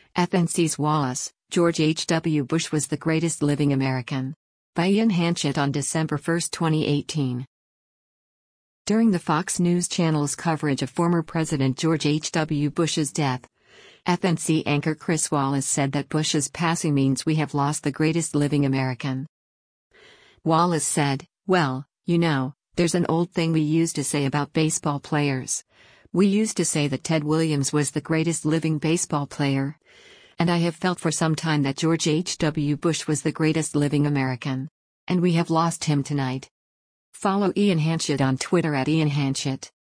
FNC's Wallace, George H.W. Bush was the greatest living American. By Ian Hanchett on December 1, 2018. During the Fox News Channel's coverage of former President George H.W. Bush's death, FNC anchor Chris Wallace said that Bush's passing means we have lost the greatest living American. Wallace said, "Well, you know, there's an old thing we used to say about baseball players. We used to say that Ted Williams was the greatest living baseball player. And I have felt for some time that George H.W. Bush was the greatest living American. And we have lost him tonight." Follow Ian Hanchett on Twitter @IanHanchett.